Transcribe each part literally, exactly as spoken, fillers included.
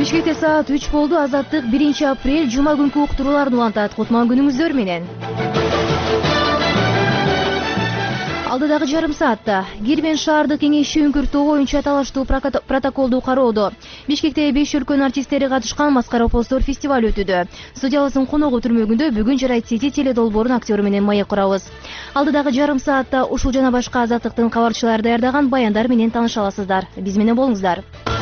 Бишкекте саат үч болду. Азаттык биринчи апрель жума күнкү уктурууларын улантат. Кутман күнүңүздөр менен. Алдыдагы жарым саатта Кирбен шаардык кеңеши үңкүртүү боюнча талаштуу протоколду кароодо. Бишкекте беш өлкөнүн артисттери катышкан Маскара Постор фестиваль өтүүдө. Студиябыздын коногу түрмөгүндө бүгүн Жарайт Сити теледолбоорунун актёру менен маек курабыз. Алдыдагы жарым саатта ушул жана башка азаттыктын кабарчылары даярдаган баяндар менен тааныша аласыздар. Биз менен болуңуздар.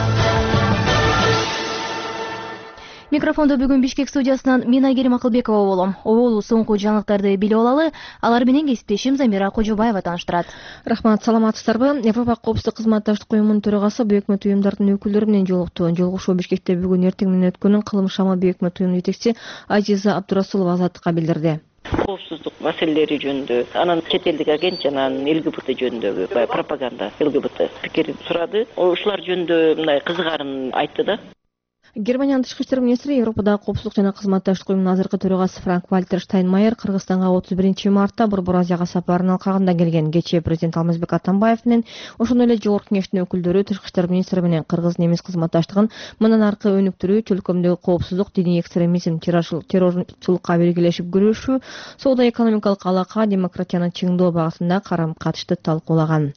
Микрофондо бүгүн Бишкек студиясынан мен Айгерим Акылбекова болом. Оболу соңку жаңылыктарды билип алалы. Алар менен кесиптешим Замира Кожобаева тааныштырат. Рахмат, саламатсыздарбы? Европа коопсуздук кызматташтык уюмунун төрагасы Бейөкмөт уюмдардын өкүлдөрү менен жолукту. Жолугушуу Бишкекте бүгүн эртең менен өткөнүн Кылым шама Бейөкмөт уюмунун жетекчиси Азиза Абдурасулова азаттыкка билдирди. Коопсуздук маселелери жөнүндө, анан чет элдик агент жана ЛГБТ жөнүндөгү пропаганда ЛГБТ пикирин сурады. Ушулар жөнүндө мындай кызыгарын айтты да. Германиянын тышкы иштер министри Европадагы коопсуздук жана кызматташтык уюмунун азыркы төрагасы Франк Вальтер Штайнмайер Кыргызстанга отуз биринчи мартта Борбор Азияга сапарынын алкагында келген. Кечээ президент Алмазбек Атамбаев менен ошондой эле жогорку кеңештин өкүлдөрү тышкы иштер министри менен кыргыз-немис кызматташтыгын мындан аркы өнүктүрүү, чөлкөмдөгү коопсуздук, диний экстремизм, террорчулукка биргелешип күрөшүү, соода-экономикалык алака, демократияны чыңдоо багытында карам катышты талкуулаган.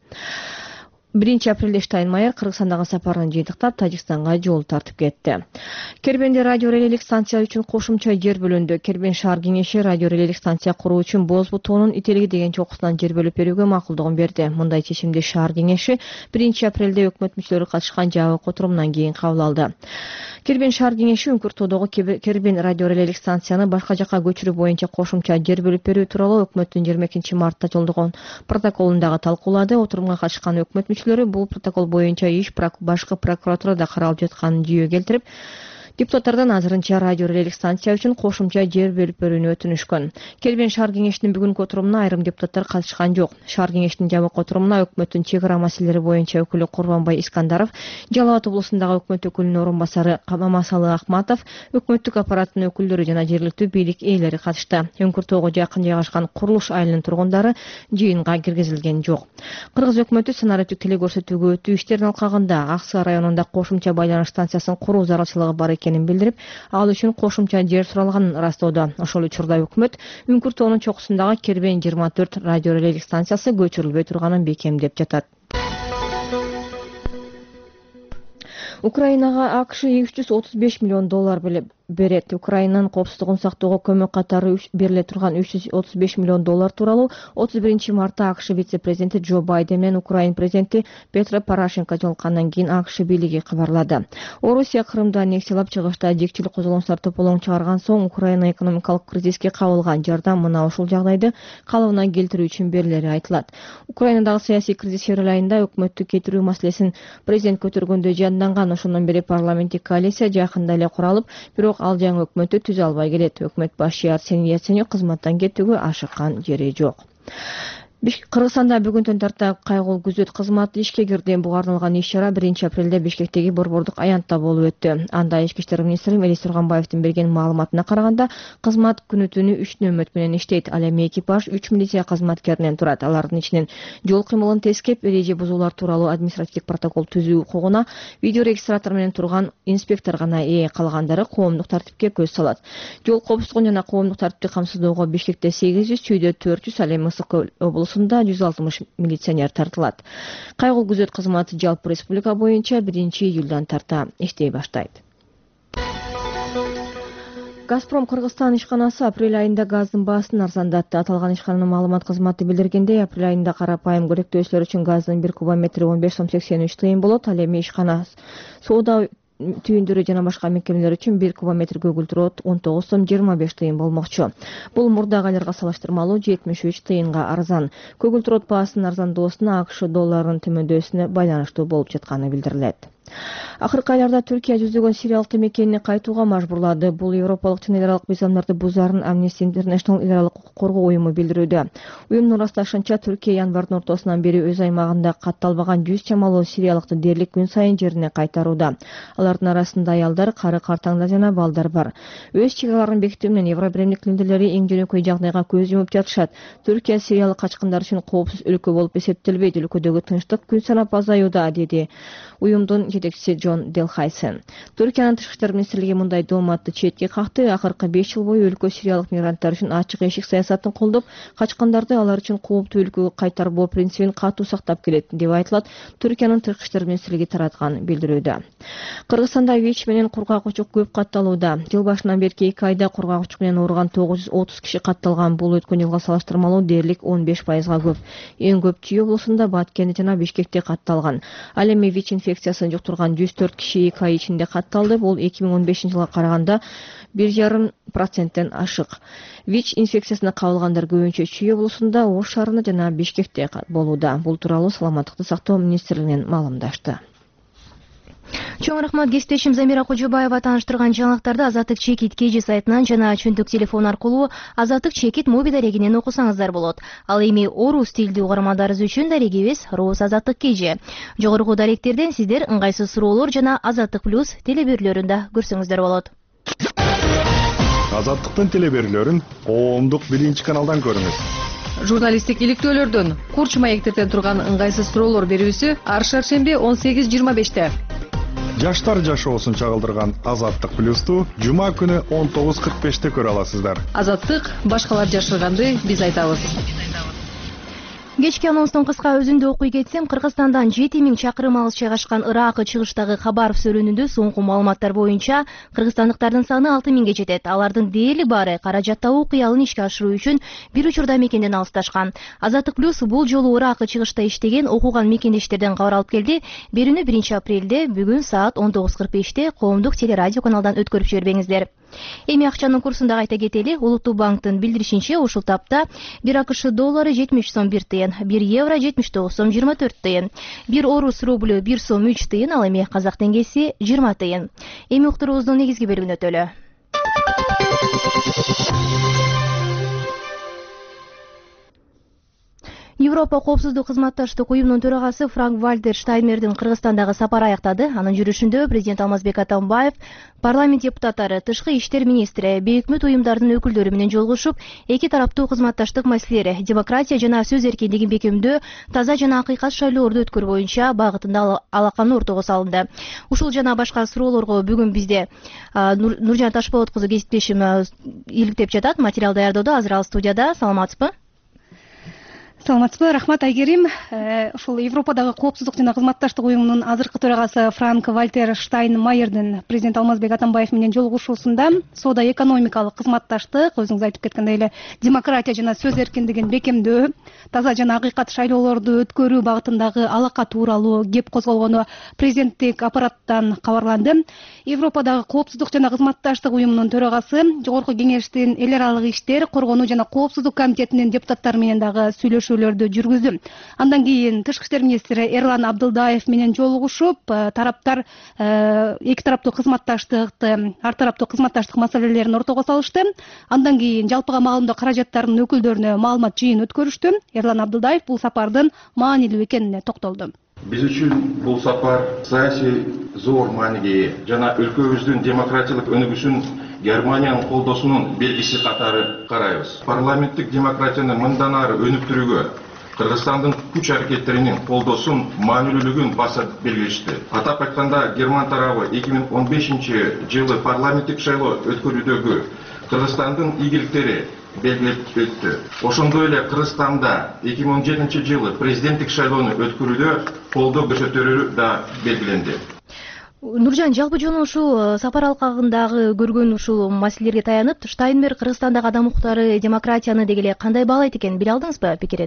биринчи апрелде Штайнмайер Кыргызстандагы сапарын жыйынтыктап Тажикстанга жол тартып кетти. Кербенде радиорелелик станция үчүн кошумча жер бөлүндү. Кербен шаар кеңеши радиорелелик станция куруу үчүн Боз бутоонун Ителги деген чокусунан жер бөлүп берүүгө макулдугун берди. Мындай чечимди шаар кеңеши биринчи апрелде өкмөт мүчөлөрү катышкан жабык отурумунан кийин кабыл алды. Кербен шаар кеңеши үңкүртүүдөгү Кербен радиорелелик станцияны башка жакка көчүрүү боюнча кошумча жер бөлүп берүү тууралуу өкмөттүн жыйырма экинчи мартта жолдогон протоколун дагы талкуулады. Отурумга катышкан өкмөт мүчөлөрү бул протокол боюнча иш башкы прокуратурада каралып жатканын жүйө келтирип, депутаттардан азырынча радиорелелик станция үчүн кошумча жер бөлүп берүүнү өтүнүшкөн. Кербен шаар кеңешинин бүгүнкү отурумуна айрым депутаттар катышкан жок. Шаар кеңешинин жабык отурумуна өкмөттүн чек ара маселелери боюнча өкүлү Курбанбай Искандаров, Жалал Абад облусундагы өкмөт өкүлүнүн орун басары Мамасалы Акматов, өкмөттүк аппараттын өкүлдөрү жана жергиликтүү бийлик ээлери катышты. Үңкүртөөгө жакын жайгашкан Курулуш айылынын тургундары жыйынга киргизилген жок. Кыргыз өкмөтү санариптик телекөрсөтүүгө өтүү иштеринин алкагында Ак Суу районунда кошумча байланыш станциясын куруу зарылчылыгы бар экенин билдирип, ал үчүн кошумча жер суралганын ырастоодо. Ошол учурда өкмөт Үңкүртөөнүн чокусундагы Кербен жыйырма төрт радиорелелик станциясы көчүрүлбөй турганын бекемдеп жатат. Украинага АКШ үч жүз отуз беш миллион доллар берет. Украинанын коопсуздугун сактоого көмөк катары бериле турган үч жүз отуз беш миллион доллар тууралуу отуз биринчи мартта АКШ вице-президенти Джо Байден менен Украин президенти Петро Порошенко жолуккандан кийин АКШ бийлиги кабарлады. Орусия Крымда аннексиялап, чыгышта жекчил козголоңчулар тополоң чыгарган соң Украина экономикалык кризиске кабылган. Жардам мына ушул жагдайды калыбына келтирүү үчүн берилери айтылат. Украинадагы саясий кризис февраль айында өкмөттү кетирүү маселесин президент көтөргөндө жанданган. Ошондон бери парламенттик коалиция жакында эле куралып, бирок ал жаңы өкмөттү түзө албай келет. Өкмөт башчы Арсений Яценюк кызматтан кетүүгө ашыккан жери жок. Кыргызстанда бүгүндөн тарта кайгылуу күзөт кызматы ишке кирди. Буга арналган иш-чара биринчи апрелде Бишкектеги Борбордук аянтта болуп өттү. Анда ички иштер министри Элис Турганбаевдин берген маалыматына караганда, кызмат күнү-түнү үч нөмөт менен иштейт. Ал эми экипаж үч милиция кызматкеринен турат. Алардын ичинен жол кыймылын тескеп, эреже бузуулар тууралуу административдик протокол түзүү укугуна видеорегистратор менен турган инспектор гана ээ, калгандары коомдук тартипке көз салат. Жол коопсуздугун жана коомдук тартипти камсыздоого Бишкекте сегиз жүз, Чүйдө төрт жүз, ал эми Ысык Көл облусунда жүз алтымыш милиционер тартылат. Кайгылуу күзөт кызматы жалпы республика боюнча биринчи июлдан тарта иштей баштайт. Газпром Кыргызстан ишканасы апрель айында газдын баасын арзандатты. Аталган ишкананын маалымат кызматы билдиргендей, апрель айында карапайым көрөктөөчүлөр үчүн газдын бир кубометри он беш сом сексен үч тыйын болот. Ал эми ишкана соода түйүндөрү жана башка мекемелер үчүн бир кубометр көгүлтүр от он тогуз сом жыйырма беш тыйын болмокчу. Бул мурдагы айларга салыштырмалуу жетимиш үч тыйынга арзан. Көгүлтүр от баасынын арзандоосуна АКШ долларынын төмөндөсүнө байланыштуу болуп жатканы билдирилет. Акыркы айларда Түркия жүздөгөн сириялык мекенини кайтууга мажбурлады. Бул европалык жана эл аралык мыйзамдарды бузаарын Amnesty International эл аралык укук коргоо уюму билдирүүдө. Уюмдун ырасташынча, Түркия январдын ортосунан бери өз аймагында катталбаган жүз чамалуу сириялыкты дээрлик күн сайын жерине кайтарууда. Алардын арасында аялдар, кары картаңдар жана балдар бар. Өз чек араларын бекитүү менен Евробиримдик лидерлери эң жөнөкөй жагдайга көз жумуп жатышат. Түркия сириялык качкындар үчүн коопсуз өлкө болуп эсептелбейт. Өлкөдөгү тынчтык күн санап азаюуда, деди уюмдун жетекчиси Джон Делхайсен. Түркиянын тышкы иштер министрлиги мындай дооматты четке какты. Акыркы беш жыл бою өлкө сириялык мигранттар үчүн ачык эшик саясатын колдоп, качкандарды алар үчүн кооптуу өлкөгө кайтарбоо принцибин катуу сактап келет деп айтылат Түркиянын тышкы иштер министрлиги тараткан билдирүүдө. Кыргызстанда ВИЧ менен кургак учук көп катталууда. Жыл башынан берки эки айда кургак учук менен ооруган тогуз жүз отуз киши катталган. Бул өткөн жылга салыштырмалуу дээрлик он беш пайызга көп. Эң көп Чүй облусунда, Баткенде жана Бишкекте катталган. Ал эми ВИЧ инфекциясын жуктурган жүз төрт киши эки ай ичинде катталды. Бул эки миң он бешинчи жылга караганда бир жарым проценттен ашык. ВИЧ инфекциясына кабылгандар көбүнчө Чүй облусунда, Ош шаарында жана Бишкекте болууда. Бул тууралуу Саламаттыкты сактоо министрлигинен маалымдашты. Чоң рахмат, кесиптешим Замира Кожобаева тааныштырган жаңылыктарды Азаттык Чекит кей жи сайтынан жана чөндүк телефон аркылуу Азаттык Чекит моби дарегинен окусаңыздар болот. Ал эми орус тилдүү угармандарыбыз үчүн дарегибиз Роус Азаттык кей жи. Жогорку даректерден сиздер ыңгайсыз суроолор жана Азаттык плюс телеберүүлөрүндө көрсөңүздөр болот. Азаттыктын телеберүүлөрүн коомдук биринчи каналдан көрүңүз. Журналисттик иликтөөлөрдөн, курч маектерден турган ыңгайсыз суроолор берүүсү ар шаршемби он сегиз жыйырма беште. Жаштар жашоосун чагылдырган Азаттык плюсту жума күнү он тогуз кырк беште көрө аласыздар. Азаттык башкалар жашырганды биз айтабыз. Кечки анонстун кыска өзүндө окуй кетсем, Кыргызстандан жети миң чакырым алыс жайгашкан Ыракы чыгыштагы Хабаров сөрүнүндө соңку маалыматтар боюнча кыргызстандыктардын саны алты миңге жетет. Алардын дээрлик баары каражаттабуу кыялын ишке ашыруу үчүн бир учурда мекенден алысташкан. Азаттык плюс бул жолу Ыракы чыгышта иштеген окуган мекендештерден кабар алып келди. Берүүнү биринчи апрелде бүгүн саат он тогуз кырк беште коомдук телерадио каналдан өткөрүп жибербеңиздер. Эми акчанын курсунда кайта кетели. Улуттуу банктын билдиришинче, ушул тапта бир АКШ доллары жетимиш сом бир тыйын, бир евро жетимиш тогуз сом жыйырма төрт тыйын, бир орус рублю бир сом үч тыйын, ал эми казак теңгеси жыйырма тыйын. Эми уктуруубуздун негизги бөлүгүнө өтөлү. Европа коопсуздук кызматташтык уюмунун төрагасы Франк-Вальтер Штайнмайердин Кыргызстандагы сапары аяктады. Анын жүрүшүндө президент Алмазбек Атамбаев, парламент депутаттары, тышкы иштер министри, бейөкмөт уюмдардын өкүлдөрү менен жолугушуп, эки тараптуу кызматташтык маселелери, демократия жана сөз эркиндигин бекемдөө, таза жана акыйкат шайлоолорду өткөрүү боюнча багытында алаканы ортого салынды. Ушул жана башка суроолорго бүгүн бизде Нуржан Ташболот кызы кесиптешим иликтеп жатат. Материал даярдоодо азыр ал студияда. Саламатсызбы? Саламатсызбы, рахмат Айгерим. Ушул Европадагы коопсуздук жана кызматташтык уюмунун азыркы төрагасы Франк-Вальтер Штайнмайердин президент Алмазбек Атамбаев менен жолугушуусунда соода-экономикалык кызматташтык, өзүңүз айтып кеткендей эле, демократия жана сөз эркиндигин бекемдөө, таза жана акыйкат шайлоолорду өткөрүү багытындагы алака тууралуу кеп козголгону президенттик аппараттан кабарланды. Европадагы коопсуздук жана кызматташтык уюмунун төрагасы Жогорку кеңештин эл аралык иштер, коргонуу жана коопсуздук комитетинин депутаттары менен дагы сүйлөшүү жүргүздү. Андан кийин тышкы иштер министри Эрлан Абдылдаев менен жолугушуп, тараптар эки тараптуу кызматташтыкты, ар тараптуу кызматташтык маселелерин ортого салышты. Андан кийин жалпыга маалымдоо каражаттарынын өкүлдөрүнө маалымат жыйын өткөрүштү. Эрлан Абдылдаев бул сапардын маанилүү экенине токтолду. Биз үчүн бул сапар саясий зор мааниге ээ жана өлкөбүздүн демократиялык өнүгүшүн Германиянын колдоосунун белгиси катары карайбыз. Парламенттик демократияны мындан ары өнүктүрүүгө Кыргызстандын күч аракеттеринин колдоосун маанилүүлүгүн баса белгилешти. Атап айтканда, Герман тарабы эки миң он бешинчи жылы парламенттик шайлоо өткөрүүдөгү Кыргызстандын ийгиликтери белгилеп өттү. Ошондой эле Кыргызстанда эки миң он жетинчи жылы президенттик шайлоону өткөрүүдө колдоо көрсөтөрү да белгиленди. Нуржан, жалпы жолу ушул сапар алкагындагы көргөн ушул маселелерге таянып, Штайнмайер Кыргызстандагы адам укуктары, демократияны деги эле кандай баалайт экен, биле алдыңызбы пикирин?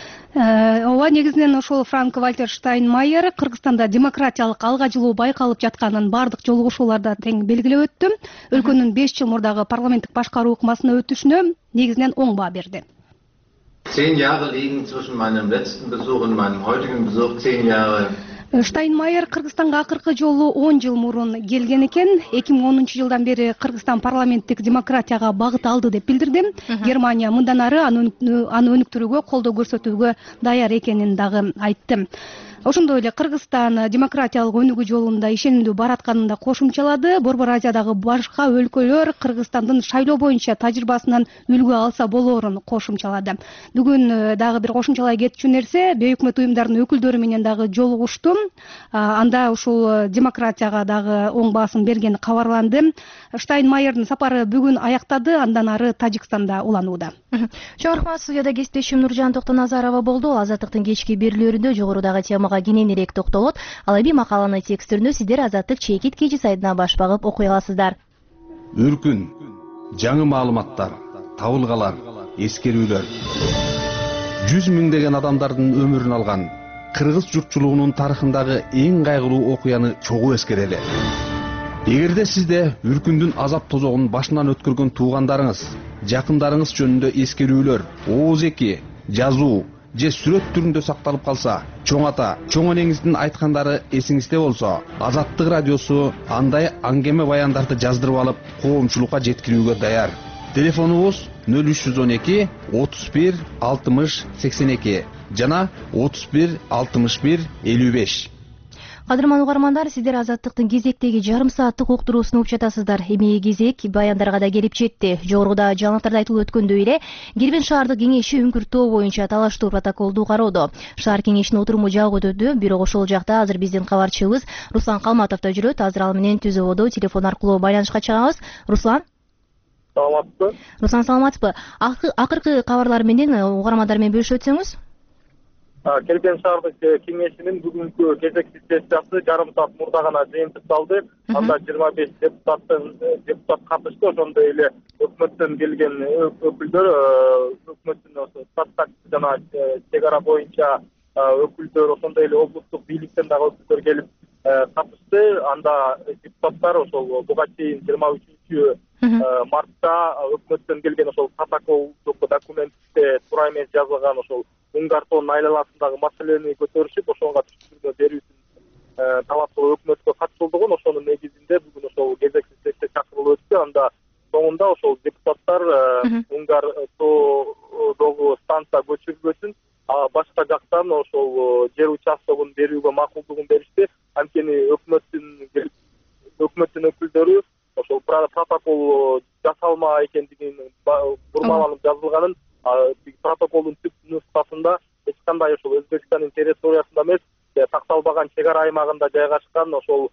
Ооба, негизинен ошол Франк-Вальтер Штайнмайер Кыргызстанда демократиялык алга жылуу байкалып жатканын бардык жолугушууларда тең белгилеп өттү. Өлкөнүн беш жыл мурдагы парламенттик башкаруу ыкмасына өтүшүнө негизинен оң баа берди. Zehn Jahre liegen zwischen meinem letzten Besuch und meinem heutigen Besuch, zehn Jahre. Штайнмайер Кыргызстанга акыркы жолу он жыл мурун келген экен. эки миң онунчу жылдан бери Кыргызстан парламенттик демократияга багыт алды деп билдирди. Германия мындан ары аны өнүктүрүүгө, колдоо көрсөтүүгө даяр экенин дагы айтты. ошондой эле Кыргызстан демократиялык өнүгүү жолунда ишенимдүү баратканын да кошумчалады. Борбор Азиядагы башка өлкөлөр Кыргызстандын шайлоо боюнча тажрыйбасынан үлгү алса болоорун кошумчалады. Бүгүн дагы бир кошумчалай кетчү нерсе, бейөкмөт уюмдардын өкүлдөрү менен дагы жолугуштум. Анда ушул демократияга дагы оң баасым бергени кабарланды. Штайнмайердин сапары бүгүн аяктады, андан ары Тажикстанда уланууда. Чоң рахмат. Студияда кесиптешим Нуржан Токтоназарова болду. Азаттыктын кечки берүүлөрүндө жогорудагы темага кененирээк токтолот. Ал эми макаланын тексттерине сиздер Азаттык чекит кежи сайтына баш багып окуй аласыздар. Үркүн, жаңы маалыматтар, табылгалар, эскерүүлөр. Жүз миңдеген адамдардын өмүрүн алган кыргыз журтчулугунун тарыхындагы эң кайгылуу окуяны чогуу эскерели. Эгерде сизде үркүндүн азап тозогун башынан өткөргөн туугандарыңыз, жакындарыңыз жөнүндө эскерүүлөр, ооз-эки, жазуу же сүрөт түрүндө сакталып калса, чоң ата, чоң энеңиздин айткандары эсиңизде болсо, Азаттык радиосу андай аңгеме баяндарды жаздырып алып, коомчулукка жеткирүүгө даяр. Телефонубуз нөл үч жүз он эки отуз бир алтымыш сексен эки жана отуз бир алтымыш бир элүү беш. Кадырман угармандар, сиздер Азаттыктын кезектеги жарым сааттык уктуруусуну угуп жатасыздар. Эми кезек баяндарга да келип жетти. Жогоруда жаңылыктарда айтылып өткөндөй эле, Кирбин шаардык кеңеши Үңкүр тоо боюнча талаштуу протоколду кароодо. Шаар кеңешинин отуруму жабык өтүүдө, бирок ошол жакта азыр биздин кабарчыбыз Руслан Калматов да жүрөт. Азыр ал менен түз абада телефон аркылуу байланышка чыгабыз. Руслан, саламатсызбы? Руслан, саламатсызбы? Акыркы кабарлар менен угармандар менен бөлүшүп өтсөңүз. Кирбин шаардык кеңешинин бүгүнкү кезектүү сессиясы жарым саат мурда гана жыйынтыкталды. Анда жыйырма беш депутаттын депутат катышты. Ошондой эле өкмөттөн келген өкүлдөр, өкмөттүн статистик жана чек ара боюнча өкүлдөр, ошондой эле облустук бийликтен дагы өкүлдөр келип катышты. Анда депутаттар ошол буга чейин жыйырма үчүнчү мартта өкмөттөн келген ошол протоколдук документте туура эмес жазылган ошол Уңгар тоонун айланасындагы маселени көтөрүшүп, ошого түшүндүрмө берүүсүн талап кылып өкмөткө катышылдыгын, ошонун негизинде бүгүн ошол кезектүү сессия чакырылып өттү. Анда соңунда ошол депутаттар Уңгар тоодогу станция көчүрүлбөсүн, башка жактан ошол жер участогун берүүгө макулдугун беришти. Анткени өкмөттүн өкмөттүн өкүлдөрү ошол протокол жасалма экендигин бурмаланып жазылганын, протоколдун түп нускасында эч кандай ошол Өзбекстандын территориясында эмес, такталбаган чек ара аймагында жайгашкан ошол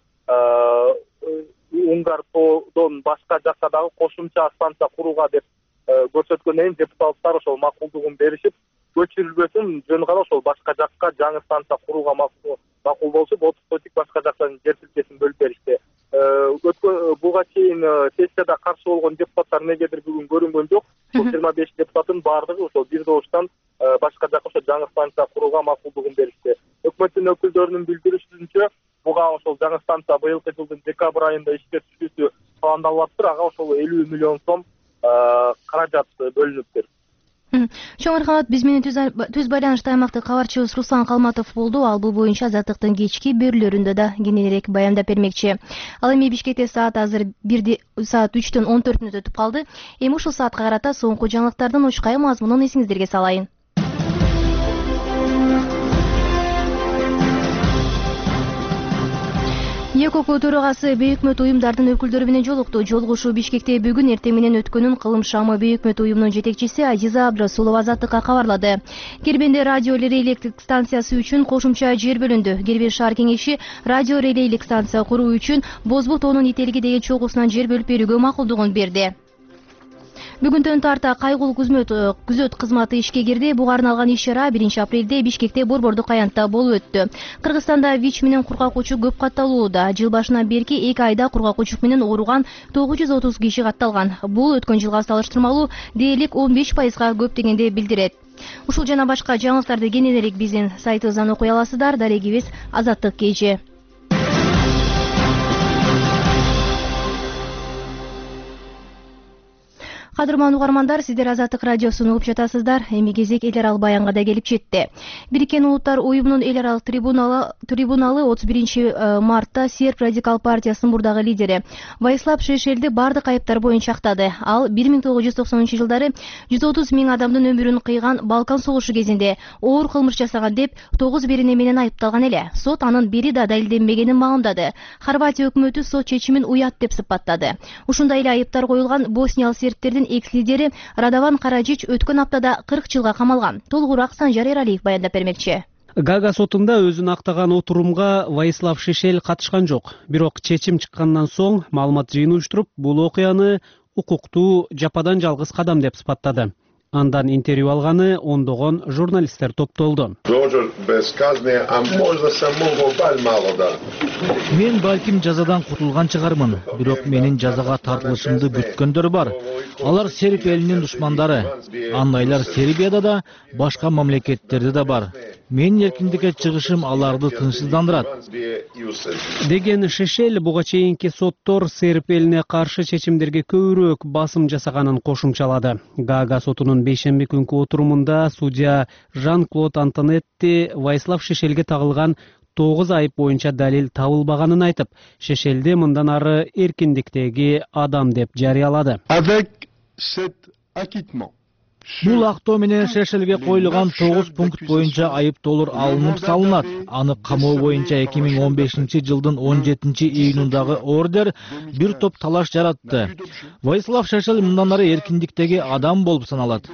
Уңгар тоодон башка жакка дагы кошумча станция курууга деп көрсөткөндөн кийин депутаттар ошол макулдугун беришип, көчүрүлбөсүн, жөн гана ошол башка жакка жаңы станция курууга макул болуп, отуз сотик башка жактан жер тилкесин бөлүп беришти. Буга чейин сессияда каршы болгон депутаттар негедир бүгүн көрүнгөн жок. Ошол жыйырма беш депутаттын баардыгы ошол бир добуштан башка жакка ошол жаңы станция курууга макулдугун беришти. Өкмөттүн өкүлдөрүнүн билдиришинче, буга ошол жаңы станция быйылкы жылдын декабрь айында ишке түшүүсү пландалып атыптыр. Ага ошол элүү миллион сом каражат бөлүнүптүр. Чоң рахмат. Биз менен түз байланышта аймактык кабарчыбыз Руслан Калматов болду. Ал бул боюнча Азаттыктын кечки берүүлөрүндө да кененирээк баяндап бермекчи. Ал эми Бишкекте саат азыр бирди саат үчтөн он төрт мүнөт өтүп калды. Эми ушул саатка карата соңку жаңылыктардын учкай мазмунун эсиңиздерге салайын. ЕКОК төрагасы бейөкмөт уюмдардын өкүлдөрү менен жолукту. Жолугушуу Бишкекте бүгүн эртең менен өткөнүн Кылым шамы бейөкмөт уюмунун жетекчиси Азиза Абдрасулова Азаттыкка кабарлады. Кирбинде радио релейлик станциясы үчүн кошумча жер бөлүндү. Кирбин шаар кеңеши радио релейлик станция куруу үчүн Бозбу тоонун Ителги деген чогусунан жер бөлүп берүүгө макулдугун берди. Бүгүндөн тарта кайгылуу күзөт кызматы ишке кирди. Буга арналган иш-чара биринчи апрелде Бишкекте борбордук аянтта болуп өттү. Кыргызстанда ВИЧ менен кургак учук көп катталууда. Жыл башынан берки эки айда кургак учук менен ооруган тогуз жүз отуз киши катталган. Бул өткөн жылга салыштырмалуу дээрлик он беш пайызга көп дегенди билдирет. Ушул жана башка жаңылыктарды кененирээк биздин сайтыбыздан окуй аласыздар. Дарегибиз Азаттык кежи. Кадырман угармандар, сиздер Азаттык радиосун угуп жатасыздар. Эми кезек эл аралык баянга да келип жетти. Бириккен Улуттар уюмунун эл аралык трибуналы трибуналы отуз биринчи мартта Серб радикал партиясынын мурдагы лидери Ваислав Шешелди бардык айыптар боюнча актады. Ал бир миң тогуз жүз токсонунчу жылдары жүз отуз миң адамдын өмүрүн кыйган Балкан согушу кезинде оор кылмыш жасаган деп тогуз берене менен айыпталган эле. Сот анын бири да далилденбегенин маалымдады. Хорватия өкмөтү сот чечимин уят деп сыпаттады. Ушундай эле айыптар коюлган босниялык сербтердин экс-лидери Радован Караджич өткөн аптада кырк жылга камалган. Толугураак Санжар Эралиев баяндап бермекчи. Гага сотунда өзүн актаган отурумга Ваислав Шешел катышкан жок. Бирок чечим чыккандан соң маалымат жыйын уюштуруп, бул окуяны укуктуу жападан жалгыз кадам деп сыпаттады. Андан интервью алганы ондогон журналисттер топтолду. Мен балким жазадан кутулган чыгармын, бирок менин жазага тартылышымды бүткөндөр бар. Алар Серб элинин душмандары. Андайлар Сербияда да, башка мамлекеттерде да бар. Менин эркиндикке чыгышым аларды тынчсыздандырат. Деген Шешел буга чейинки соттор Серб элине каршы чечимдерге көбүрөөк басым жасаганын кошумчалады. Гага сотунун бейшемби күнкү отурумунда судья Жан-Клод Антонетти Ваислав Шешелге тагылган тогуз айып боюнча далил табылбаганын айтып, Шешелди мындан ары эркиндиктеги адам деп жарыялады. Бул актоо менен Шешелге коюлган тогуз пункт боюнча айыптоолор алынып салынат. Аны камоо боюнча эки миң он бешинчи жылдын он жетинчи июнундагы ордер бир топ талаш жаратты. Ваислав Шешел мындан ары эркиндиктеги адам болуп саналат.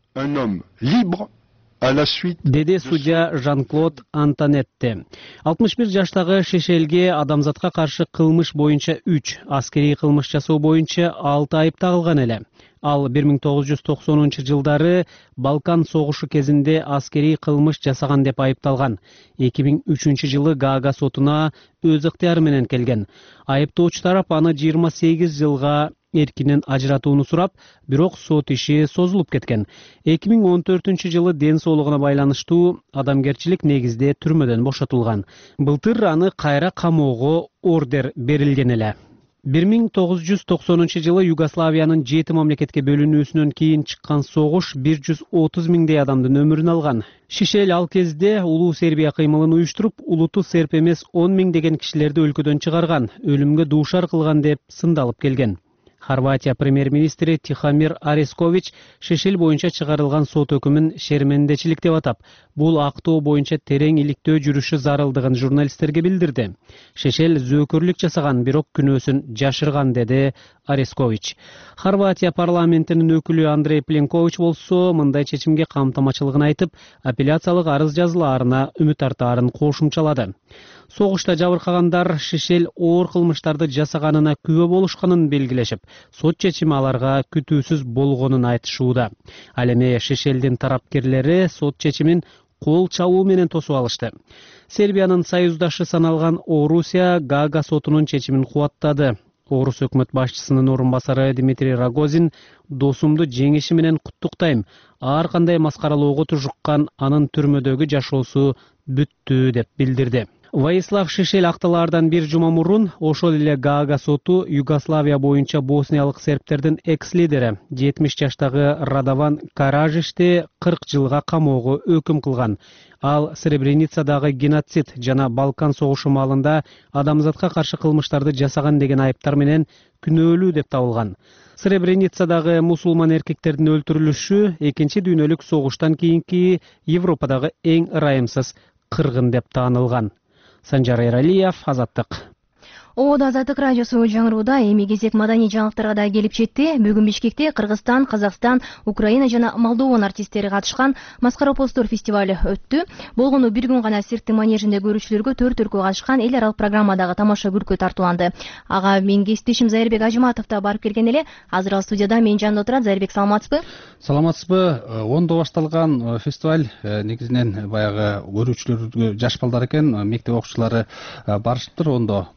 Деди судья Жан-Клод Антонетти. алтымыш бир жаштагы Шешелге адамзатка каршы кылмыш боюнча үч, аскерий кылмыш жасоо боюнча алты айып тагылган эле. Ал бир миң тогуз жүз токсонунчу жылдары Балкан согушу кезинде аскерий кылмыш жасаган деп айыпталган. эки миң үчүнчү жылы Гага сотуна өз ыктыяры менен келген. Айыптоочу тарап аны жыйырма сегиз жылга эркинен ажыратууну сурап, бирок сот иши созулуп кеткен. эки миң он төртүнчү жылы ден соолугуна байланыштуу адамгерчилик негизде түрмөдөн бошотулган. Былтыр аны кайра камоого ордер берилген эле. бир миң тогуз жүз токсонунчу жылы Югославиянын жети мамлекетке бөлүнүүсүнөн кийин чыккан согуш бир жүз отуз миңдей адамдын өмүрүн алган. Шешел ал кезде улуу Сербия кыймылын уюштуруп, улуту серб эмес он миңдеген кишилерди өлкөдөн чыгарган, өлүмгө дуушар кылган деп сындалып келген. Хорватия премьер-министри Тихомир Орескович Шешел боюнча чыгарылган сот өкүмүн шермендечилик деп атап, бул актоо боюнча терең иликтөө жүрүшү зарылдыгын журналисттерге билдирди. Шешел зөөкөрлүк жасаган, бирок күнөөсүн жашырган, деди Орескович. Хорватия парламентинин өкүлү Андрей Пленкович болсо мындай чечимге камтамачылыгын айтып, апелляциялык арыз жазылаарына үмүт артаарын кошумчалады. Согушта жабыркагандар Шешел оор кылмыштарды жасаганына күбө болушканын белгилешип, сот чечими аларга күтүүсүз болгонун айтышууда. Ал эми Шешелдин тарапкерлери сот чечимин кол чабуу менен тосуп алышты. Сербиянын союздашы саналган Орусия Гага сотунун чечимин кубаттады. Орус өкмөт башчысынын орун басары Дмитрий Рогозин досумду жеңиши менен куттуктайм. Ар кандай маскаралоого тужуккан анын түрмөдөгү жашоосу бүттү деп билдирди. Ваислав Шешел актылаардан бир жума мурун ошол эле Гага соту Югославия боюнча босниялык сербтердин экс-лидери жетимиш жаштагы Радован Каражичти кырк жылга камоого өкүм кылган. Ал Сребреницадагы геноцид жана Балкан согушу маалында адамзатка каршы кылмыштарды жасаган деген айыптар менен күнөөлүү деп табылган. Сребреницадагы мусулман эркектердин өлтүрүлүшү экинчи дүйнөлүк согуштан кийинки Европадагы эң ырайымсыз кыргын деп таанылган. Санжар Эралиев, Азаттык. Оодо Азаттык радиосу жаңырууда. Эми кезек маданий жаңылыктарга да келип жетти. Бүгүн Бишкекте Кыргызстан, Казакстан, Украина жана Молдован артисттери катышкан Маскара Постор фестиваль өттү. Болгону бир күн гана Сирктин манежинде көрүүчүлөргө төрт өлкө катышкан эл аралык программадагы тамаша көркө тартууланды. Ага менин кесиптешим Зайырбек Ажыматов да барып келген эле. Азыр ал студияда менин жанымда отурат. Зайырбек, саламатсызбы? Саламатсызбы? Ондо башталган фестиваль негизинен баягы көрүүчүлөр жаш балдар экен, мектеп окуучулары барышыптыр. Ондо баргандан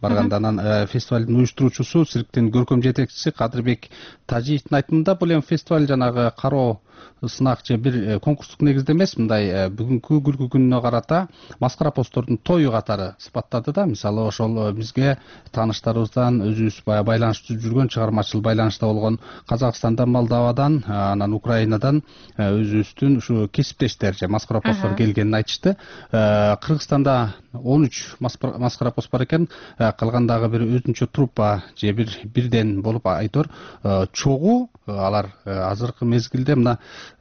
анан фестивалдын уюштуруучусу, цирктин көркөм жетекчиси Кадырбек Тажиевдин айтымында бул эми фестиваль жанагы кароо сынак же бир конкурстук негизде эмес, мындай бүгүнкү күлкү күнүнө карата маскара посттордун тою катары сыпаттады да. Мисалы ошол бизге тааныштарыбыздан өзүбүз баягы байланышта жүргөн, чыгармачыл байланышта болгон Казакстандан, Молдовадан, анан Украинадан өзүбүздүн ушу кесиптештер же маскара посттор келгенин айтышты. Кыргызстанда он үч маскара пост бар экен, калгандагы бир өзүнчө труппа же бир бирден болуп айтор чогуу алар азыркы мезгилде мына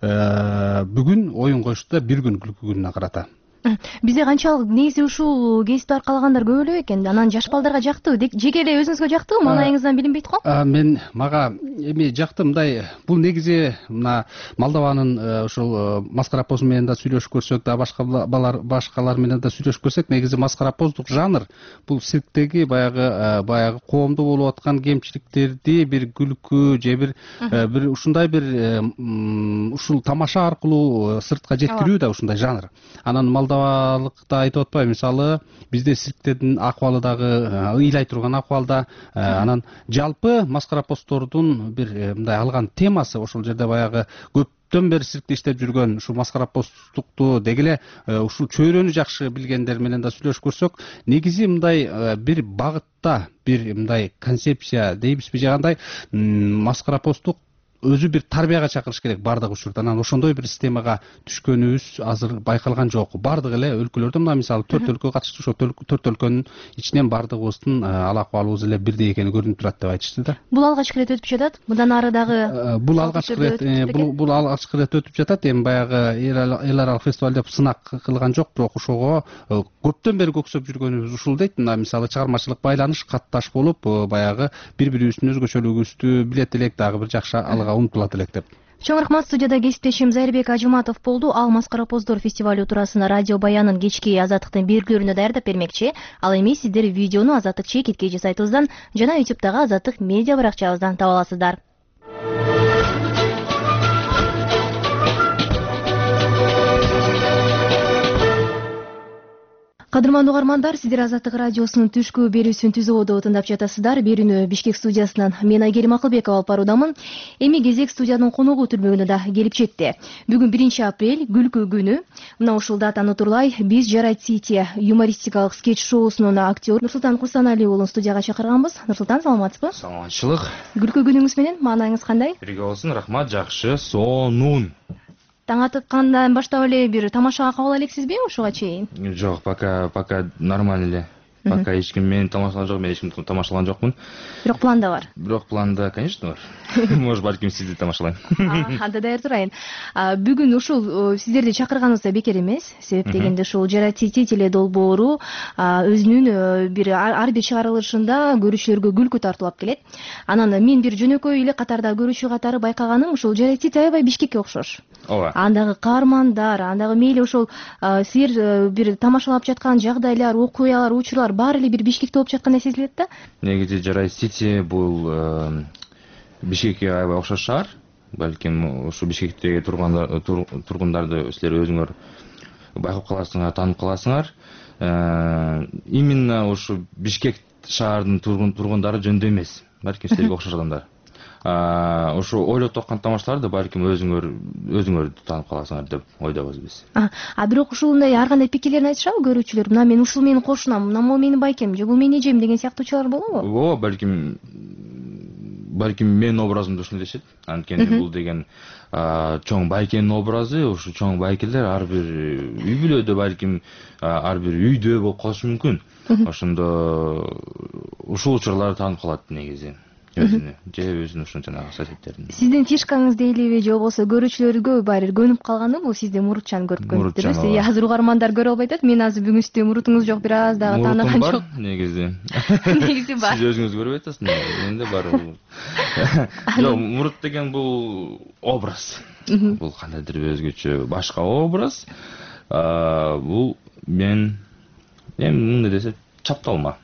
бүгүн оюн коюшту бир күн күлкү күнүнө карата. Бизде канчалык негизи ушул кесипти аркалагандар көп эле экен. Анан жаш балдарга жактыбы? Жеке эле өзүңүзгө жактыбы? Маанайыңыздан билинбейт го? Мен мага эми жакты. Мындай бул негизи мына Молдованын ушул маскара пост менен да сүйлөшүп көрсөк да, башка балар башкалар менен да сүйлөшүп көрсөк, негизи маскара посттук жанр бул цирктеги баягы баягы коомдо болуп аткан кемчиликтерди бир күлкү же бир бир ушундай бир ушул тамаша аркылуу сыртка жеткирүү да ушундай жанр. Анан Молдовалыкта айтып атпайбы, мисалы бизде цирктердин акыбалы дагы ыйлай турган акыбалда, анан жалпы маскара посттордун бир мындай алган темасы ошол жерде баягы көптөн бери циркте иштеп жүргөн ушу маскара посттукту деги эле ушул чөйрөнү жакшы билгендер менен да сүйлөшүп көрсөк, негизи мындай бир багытта бир мындай концепция дейбизби же кандай маскара посттук өзү бир тарбияга чакырыш керек бардык учурда. Анан ошондой бир системага түшкөнүбүз азыр байкалган жок. Бардык эле өлкөлөрдө мына мисалы төрт өлкө катышты, ошо төрт өлкөнүн ичинен бардыгыбыздын ал акыбалыбыз эле бирдей экени көрүнүп турат деп айтышты да. Бул алгачкы ирет өтүп жатат. Мындан ары дагы бул алгачкы ирет бул алгачкы ирет өтүп жатат. Эми баягы эл аралык фестиваль деп сынак кылган жок, бирок ошого көптөн бери көксөп жүргөнүбүз ушул дейт. Мына мисалы чыгармачылык байланыш, катташ болуп баягы бири-бирибиздин өзгөчөлүгүбүздү билет элек, дагы бир жакшы алга умтулат элек деп. Чоң рахмат. Студияда кесиптешим Зайырбек Ажыматов болду. Ал маскара посттор фестивалю туурасында радио баянын кечки Азаттыктын берүүлөрүнө даярдап бермекчи. Ал эми сиздер видеону Азаттык чекиткей сайтыбыздан жана ютубтагы Азаттык медиа баракчабыздан таба аласыздар. Кадырмандуу угармандар, сиздер Азаттык радиосунун түшкү берүүсүн түзүүдө тыңдап жатасыздар. Берүүнү Бишкек студиясынан мен Айгерим Акылбекова алып баруудамын. Эми кезек студиянын коногу түрмөгүнө да келип жетти. Бүгүн биринчи апрель, күлкү күнү. Мына ушул датаны утурлай биз Жарайт Сити юмористикалык скетч шоусунун актер Нурсултан Курсаналиевич уулун студияга чакырганбыз. Нурсултан, саламатсызбы? Саламатчылык. Күлкү күнүңүз менен маанайыңыз кандай? Бирге болсун, рахмат, жакшы, сонун. Таң аткандан баштап эле бир тамашага кабыл элексизби ушуга чейин? Жок, пока пока нормально эле. Пока эч ким мени тамашалаган жок, мен эч кимди тамашалаган жокмун. Бирок планда бар. Бирок планда, конечно, бар. Может, балким сизди тамашалайм. Анда даяр турайын. Бүгүн ушул сиздерди чакырганыбызда бекер эмес. Себеп дегенде ушул Жарайт Сити теле долбоору өзүнүн бир ар бир чыгарылышында көрүүчүлөргө күлкү тартуулап келет. Анан мен бир жөнөкөй эле катарда көрүүчү катары байкаганым ушул Жарайт Сити аябай Бишкекке окшош. Ооба. Андагы каармандар, андагы мейли ошол силер бир тамашалап жаткан жагдайлар, окуялар, учурлар баары эле бир Бишкекте болуп жаткандай сезилет да. Негизи Жарайт Сити бул Бишкекке аябай окшош шаар. Балким ушу Бишкектеги тургундарды силер өзүңөр байкап каласыңар, таанып каласыңар. Именно ушу Бишкек шаарынын тургундары жөндөй эмес. Балким силерге окшош адамдар. Ошо ойлоп тапкан тамашаларды балким өзүңөр өзүңөр таанып каласыңар деп ойдобуз биз. А бирок ушундай ар кандай пикирлерин айтышабы көрүүчүлөр? Мына мен ушул менин кошунам, мына могу менин байкем, же бул менин эжем деген сыяктуучулар болобу? Ооба, балким балким менин образымды ушундай дешет. Анткени бул деген чоң байкенин образы, ушу чоң байкелер ар бир үй бүлөдө балким ар бир үйдө болуп калышы мүмкүн. Ошондо ушул учурларды таанып калат негизи. Өзүнү, же өзүнүн ушун жанагы соседтерин. Сиздин фишкаңыз дейлиби, же болбосо көрүүчүлөргө баары көнүп калганы бул сизде мурутчан көрүп көрүптүрбүз. Азыр угармандар көрө албай атат. Мен азыр бүгүн сизде мурутуңуз жок, бир аз дагы таанаган жок. Негизи. Негизи бар. Сиз өзүңүз көрбөй атасыз, менде бар. Жок, мурут деген бул образ. Бул кандайдыр бир өзгөчө башка образ. Бул мен эми мындай десе чапталма.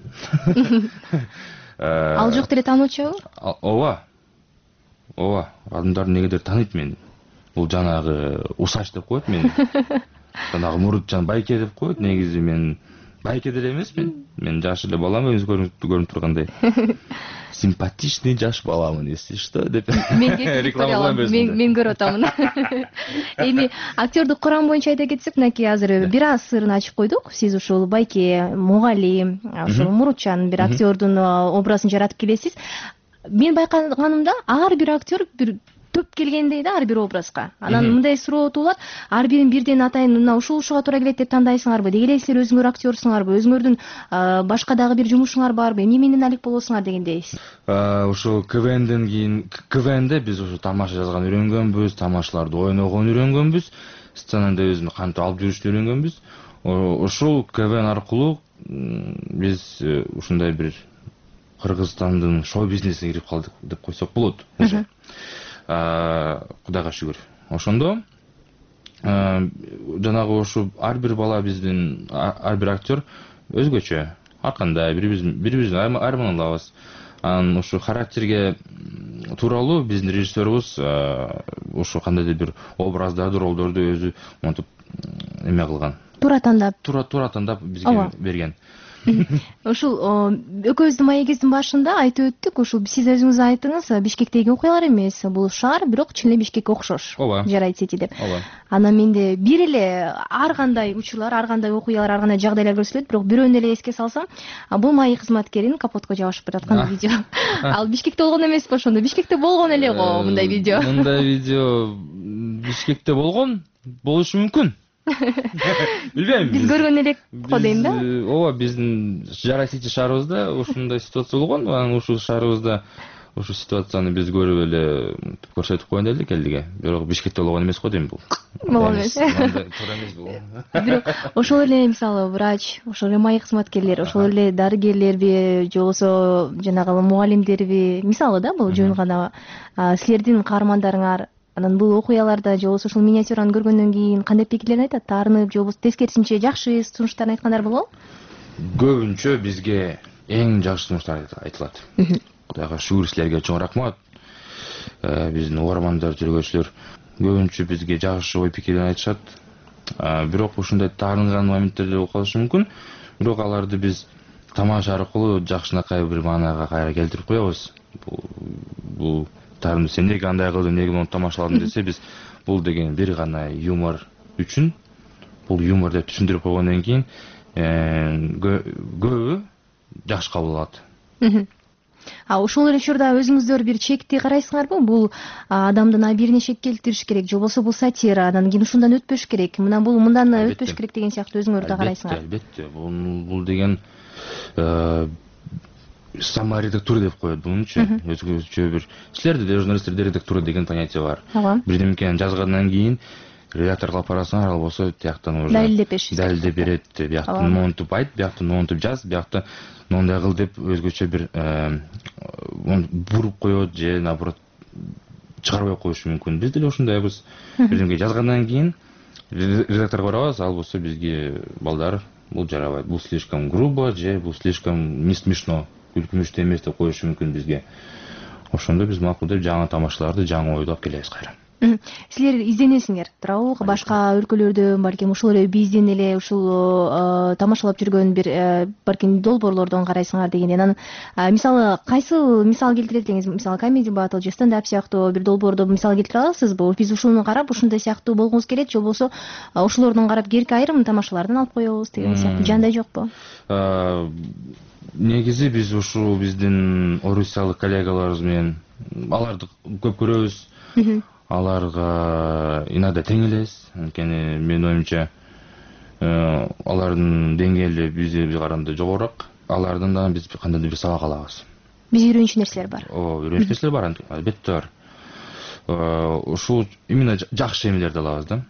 Ал жок деле таануучубу? Ооба. Ооба. Адамдар негедир тааныйт мени. Бул жанагы усач деп коет мени. Жанагы мурутчан байке деп коет. Негизи мен байке деле эмесмин. Мен жаш эле балам, өзү көрүнүп тургандай. Симпатичный жаш баламын, если что деп. Мен мен көрүп атамын. Эми актёрдук курам боюнча айта кетсек, мынакей азыр бир аз сырын ачып койдук. Сиз ушул байке, мугалим, ушул мурутчан бир актёрдун образын жаратып келесиз. Мен байкаганымда ар бир актер бир төп келгендей да ар бир образга. Анан мындай суроо туулат, ар бирин бирден атайын мына ушул ушуга туура келет деп тандайсыңарбы? Деги эле силер өзүңөр актёрсуңарбы? Өзүңөрдүн башка дагы бир жумушуңар барбы? Эмне менен алек болосуңар дегендей. Ошо КВНден кийин КВНде биз ошо тамаша жазган үйрөнгөнбүз, тамашаларды ойногон үйрөнгөнбүз, сценада өзүн кантип алып жүрүшүн үйрөнгөнбүз. Ошол КВН аркылуу биз ушундай бир Кыргызстандын шоу бизнесине кирип калдык деп койсок болот уже. Кудайга шүгүр. Ошондо жанагы ошо ар бир бала биздин ар бир актер өзгөчө, ар кандай бири-бирибиздин арманыбыз. Анан ошо характерге тууралуу биздин режиссерыбыз ошо кандайдыр бир образдарды, ролдорду өзү монтип эме кылган. Туура тандап. Туура туура тандап бизге берген. Ушул экөөбүздүн маегибиздин башында айтып өттүк, ушул сиз өзүңүз айттыңыз, Бишкектеги окуялар эмес, бул шаар, бирок чын эле Бишкекке окшош. Жарайт Сити деп. Анан менде бир эле ар кандай учурлар, ар кандай окуялар, ар кандай жагдайлар көрсөтүлөт, бирок бирөөнү эле эске салсам, бул маек кызматкерин капотко жабышып бараткан видео. Ал Бишкекте болгон эмеспи ошондо? Бишкекте болгон эле го мындай видео. Мындай видео Бишкекте болгон, болушу мүмкүн. Билбейм. Биз көргөн элек го дейм да. Ооба, биздин Жарай Сити шаарыбызда ушундай ситуация болгон. Анан ушул шаарыбызда ушул ситуацияны биз көрүп эле көрсөтүп коеюн дедик элге. Бирок Бишкекте болгон эмес го дейм бул. Болгон эмес. Туура эмес бул. Бирок ошол эле мисалы врач, ошол эле маек кызматкерлери, ошол эле дарыгерлерби, же болбосо жанагы мугалимдерби, мисалы да бул жөн гана силердин каармандарыңар. Анан бул окуяларда же болбосо ушул миниатюраны көргөндөн кийин кандай пикирлерин айтат? Таарынып же болбосо тескерисинче жакшы сунуштарын айткандар болобу? Көбүнчө бизге эң жакшы сунуштар айтылат. Кудайга шүгүр, силерге чоң рахмат. Биздин угармандар, жүргүчүлөр көбүнчө бизге жакшы ой пикирлерин айтышат. Бирок ушундай таарынган моменттерде болуп калышы мүмкүн. Бирок аларды биз тамаша аркылуу жакшынакай бир маанага кайра келтирип коебуз. Бул Тарым сен неге андай кылдың, неге муну тамашаладың десе, биз бул деген бир гана юмор үчүн, бул юмор деп түшүндүрүп койгондон кийин көбү жакшы кабыл алат. А ошол эле учурда өзүңүздөр бир чекти карайсыңарбы? Бул адамдын абийирине чек келтириш керек, же болбосо бул сатира, анан кийин ушундан өтпөш керек, мына бул мындан өтпөш керек деген сыяктуу өзүңөр да карайсыңар. Албетте, бул деген саморедактура деп коет бунучу. Өзгөчө бир силерде де журналисттерде редактура деген понятие бар. Бирдемкени жазгандан кийин редакторго алып барасыңар, ал болсо тияктан уже далилдеп берет, бияктан монтуп айт, бияктан монтуп жаз, бияктан мондай кыл деп өзгөчө бир буруп коет же наоборот чыгарбай коюшу мүмкүн. Биз деле ушундайбыз. Бирдемке жазгандан кийин редакторго барабыз, ал болсо бизге балдар бул жарабайт, бул слишком грубо же бул слишком не смешно, күлкүнүчтүү эмес деп коюшу мүмкүн бизге. Ошондо биз макул деп жаңы тамашаларды жаңы ойдоп келебиз кайра. Силер изденесиңер, туурабы? Башка өлкөлөрдөн, балким ушул эле бизден эле ушул тамашалап жүргөн бир балким долбоорлордон карайсыңар дегенден. Анан мисалы кайсы мисал келтире элеңиз? Мисалы Comedy Battle же stand-up сыяктуу бир долбоорду мисал келтире аласызбы? Биз ушуну карап ушундай сыяктуу болгубуз келет, же болбосо ошолордон карап керки айрым тамашалардан алып коебуз деген сыяктуу жандай жокпу? Негизи биз ушул биздин орусиялык коллегаларыбыз менен аларды көп көрөбүз. Аларга иногда тең элес. Анткени менин оюмча алардын деңгээли бизге караганда жогорураак. Алардан да биз кандайдыр бир сабак алабыз. Биз үйрөнчү нерселер бар. Ооба, үйрөнчү нерселер бар, албетте бар. Ушул именно жакшы эмелерди алабыз да.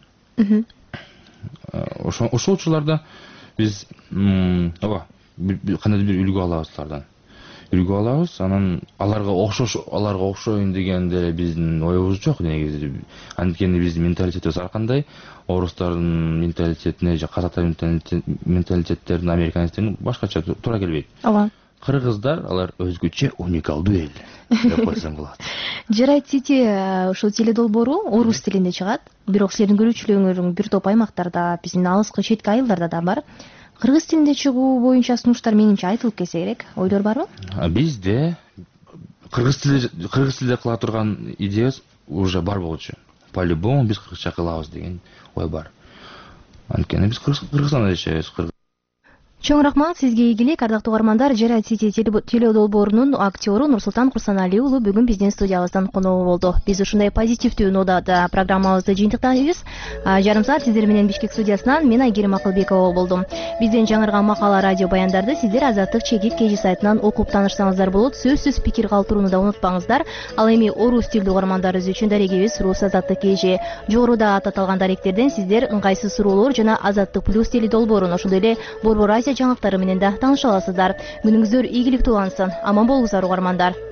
Ошол учурларда биз ооба кандайдыр бир үлгү алабыз алардан. Үлгү алабыз, анан аларга окшош, аларга окшоюн деген деле биздин оюбуз жок негизи. Анткени биздин менталитетибиз ар кандай, орустардын менталитетине же казактардын менталитеттерин, американецтердин башкача туура келбейт. Ооба. Кыргыздар алар өзгөчө уникалдуу эл деп койсоң болот. Жарайт Сити ушул теледолбоору орус тилинде чыгат, бирок силердин көрүүчүлөрүң бир топ аймактарда, биздин алыскы четки айылдарда да бар. кыргыз тилинде чыгуу боюнча сунуштар менимче айтылып келсе керек. Ойлор барбы? Бизде кыргыз тилде кыргыз тилде кыла турган идея уже бар болчу. По-любому биз кыргызча кылабыз деген ой бар. Анткени биз Кыргызстанда жашайбыз. Чоң рахмат сизге ийгилик, ардактуу угармандар. Жарат Сити теледолбоорунун актёру Нурсултан Курсаналии уулу бүгүн биздин студиябыздан коногу болду. Биз ушундай позитивдүү нодада программабызды жыйынтыктайбыз. Жарым саат сиздер менен Бишкек студиясынан мен Айгерим Акылбекова болдум. Бизден жаңырган макала, радио баяндарды сиздер Азаттык чекит кежи сайтынан окуп таанышсаңыздар болот. Сөзсүз пикир калтырууну да унутпаңыздар. Ал эми орус тилдүү угармандарыбыз үчүн дарегибиз Рус Азаттык кежи. Жогоруда аталган даректерден сиздер ыңгайсыз суроолор жана Азаттык плюс теледолбоорун, ошондой эле Борбор Азия жаңылыктары менен да тааныша аласыздар. Күнүңүздөр ийгиликтүү улансын. Аман болуңуздар угармандар.